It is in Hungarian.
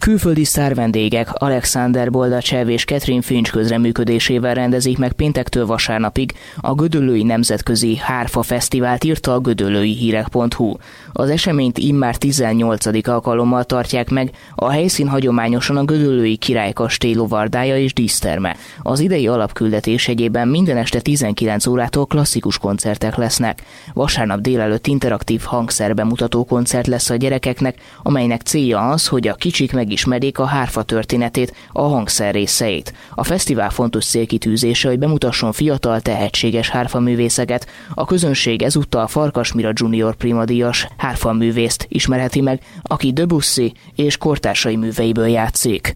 Külföldi sztárvendégek Alexander Boldacsev és Catherine Finch közreműködésével rendezik meg péntektől vasárnapig a Gödöllői Nemzetközi Hárfa Fesztivált, írta a gödöllőihírek.hu. Az eseményt immár 18. alkalommal tartják meg, a helyszín hagyományosan a gödöllői királykastély lovardája és díszterme. Az idei alapküldetés egyében minden este 19 órától klasszikus koncertek lesznek. Vasárnap délelőtt interaktív hangszerbemutató koncert lesz a gyerekeknek, amelynek célja az, hogy a kicsik megismerjék a hárfa történetét, a hangszer részeit. A fesztivál fontos célkitűzése, hogy bemutasson fiatal, tehetséges hárfaművészeket. A közönség ezúttal Farkas Mira Junior primadíjas hárfaművészt ismerheti meg, aki Debussy és kortársai műveiből játszik.